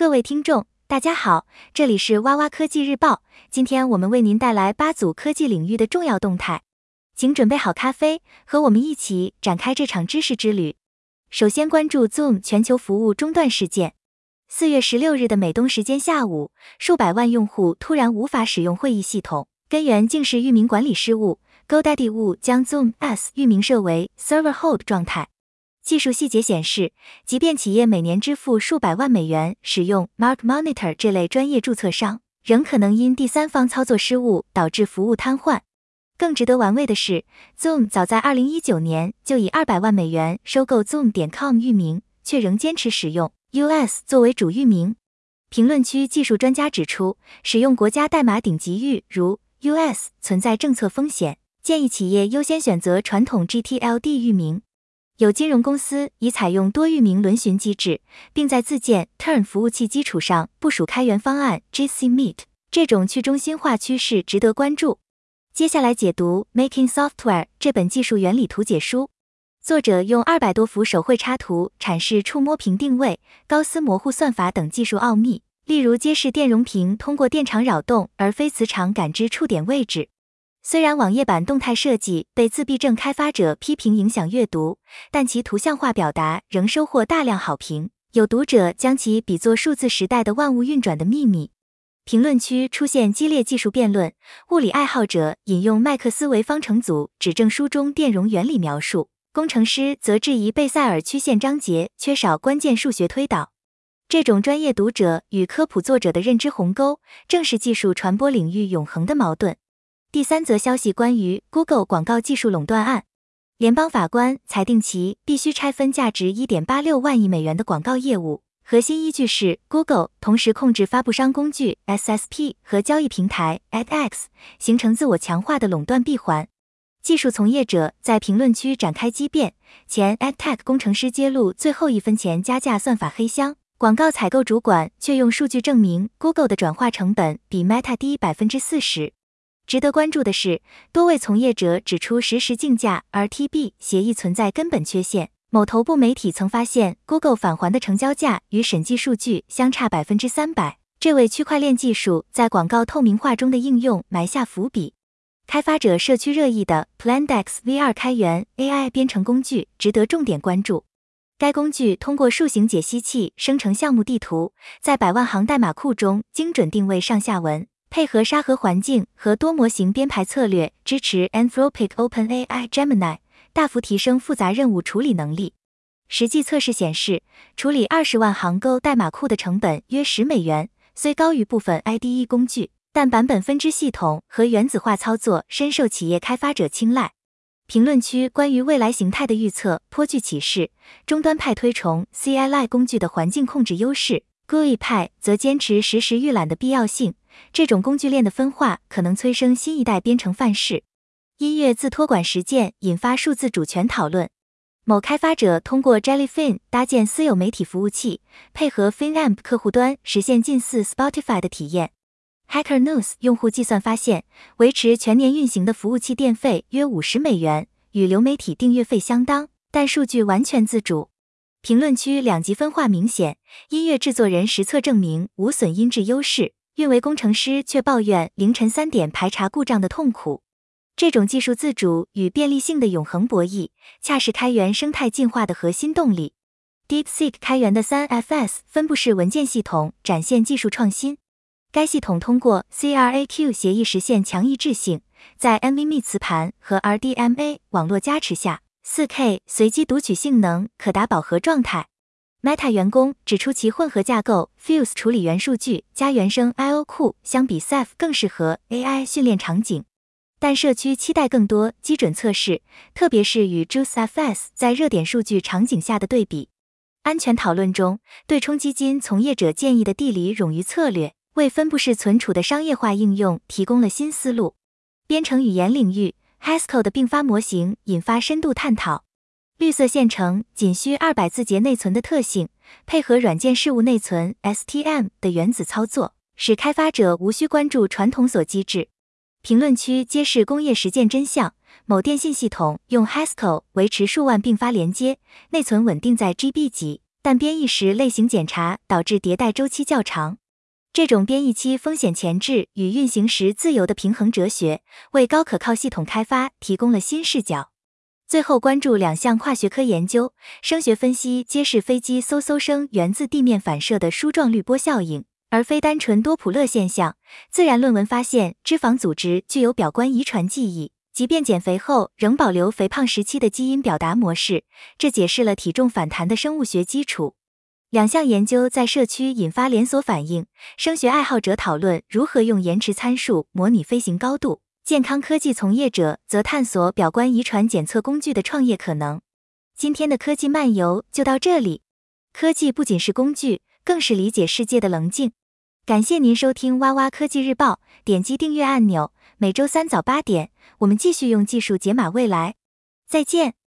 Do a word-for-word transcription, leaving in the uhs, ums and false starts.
各位听众，大家好，这里是哇哇科技日报。今天我们为您带来八组科技领域的重要动态，请准备好咖啡，和我们一起展开这场知识之旅。首先关注 Zoom 全球服务中断事件。四月十六日的美东时间下午，数百万用户突然无法使用会议系统，根源竟是域名管理失误。GoDaddy 误将 Zoom S 域名设为 Server Hold 状态。技术细节显示，即便企业每年支付数百万美元使用 Mark Monitor 这类专业注册商，仍可能因第三方操作失误导致服务瘫痪。更值得玩味的是 ，Zoom 早在二零一九年就以二百万美元收购 Zoom 点 com 域名，却仍坚持使用 U S 作为主域名。评论区技术专家指出，使用国家代码顶级域如 U S 存在政策风险，建议企业优先选择传统 G T L D 域名。有金融公司已采用多域名轮询机制，并在自建 Turn 服务器基础上部署开源方案 G C Meet， 这种去中心化趋势值得关注。接下来解读 Making Software 这本技术原理图解书，作者用二百多幅手绘插图阐释触摸屏定位、高斯模糊算法等技术奥秘，例如揭示电容屏通过电场扰动而非磁场感知触点位置。虽然网页版动态设计被自闭症开发者批评影响阅读，但其图像化表达仍收获大量好评，有读者将其比作数字时代的万物运转的秘密。评论区出现激烈技术辩论，物理爱好者引用麦克斯韦方程组指证书中电容原理描述，工程师则质疑贝塞尔曲线章节缺少关键数学推导。这种专业读者与科普作者的认知鸿沟，正是技术传播领域永恒的矛盾。第三则消息关于 Google 广告技术垄断案，联邦法官裁定其必须拆分价值 一点八六万亿美元的广告业务，核心依据是 Google 同时控制发布商工具 S S P 和交易平台 edX， 形成自我强化的垄断闭环。技术从业者在评论区展开激辩，前 AdTech 工程师揭露最后一分钱加价算法黑箱，广告采购主管却用数据证明 Google 的转化成本比 Meta 低 百分之四十。值得关注的是，多位从业者指出实时竞价 R T B 协议存在根本缺陷。某头部媒体曾发现 Google 返还的成交价与审计数据相差 百分之三百， 这为区块链技术在广告透明化中的应用埋下伏笔。开发者社区热议的 Plandex V 二 开源 A I 编程工具值得重点关注。该工具通过树形解析器生成项目地图，在百万行代码库中精准定位上下文，配合沙盒环境和多模型编排策略，支持 Anthropic OpenAI Gemini， 大幅提升复杂任务处理能力。实际测试显示，处理二十万行 Go 代码库的成本约十美元，虽高于部分 I D E 工具，但版本分支系统和原子化操作深受企业开发者青睐。评论区关于未来形态的预测颇具启示，终端派推崇 C L I 工具的环境控制优势， G U I 派则坚持实时预览的必要性。这种工具链的分化可能催生新一代编程范式。音乐自托管实践引发数字主权讨论。某开发者通过 Jellyfin 搭建私有媒体服务器，配合 Finamp 客户端实现近似 Spotify 的体验。Hacker News 用户计算发现，维持全年运行的服务器电费约五十美元，与流媒体订阅费相当，但数据完全自主。评论区两极分化明显，音乐制作人实测证明无损音质优势，运维工程师却抱怨凌晨三点排查故障的痛苦。这种技术自主与便利性的永恒博弈，恰是开源生态进化的核心动力。DeepSeek 开源的 三 F S 分布式文件系统展现技术创新。该系统通过 C R A Q 协议实现强一致性，在 NVMe 磁盘和 R D M A 网络加持下， 四K 随机读取性能可达饱和状态。Meta 员工指出，其混合架构 Fuse 处理元数据加原生 I O 库相比 Ceph 更适合 A I 训练场景。但社区期待更多基准测试，特别是与 Juice F S 在热点数据场景下的对比。安全讨论中，对冲基金从业者建议的地理冗余策略，为分布式存储的商业化应用提供了新思路。编程语言领域 Haskell 的并发模型引发深度探讨。绿色线程仅需二百字节内存的特性，配合软件事务内存 S T M 的原子操作，使开发者无需关注传统锁机制。评论区揭示工业实践真相，某电信系统用 Haskell 维持数万并发连接，内存稳定在 G B 级， 但编译时类型检查导致迭代周期较长。这种编译期风险前置与运行时自由的平衡哲学，为高可靠系统开发提供了新视角。最后关注两项跨学科研究，声学分析揭示飞机嗖嗖声源自地面反射的梳状滤波效应，而非单纯多普勒现象。自然论文发现脂肪组织具有表观遗传记忆，即便减肥后仍保留肥胖时期的基因表达模式，这解释了体重反弹的生物学基础。两项研究在社区引发连锁反应，声学爱好者讨论如何用延迟参数模拟飞行高度，健康科技从业者则探索表观遗传检测工具的创业可能。今天的科技漫游就到这里，科技不仅是工具，更是理解世界的棱镜。感谢您收听哇哇科技日报，点击订阅按钮，每周三早八点，我们继续用技术解码未来。再见。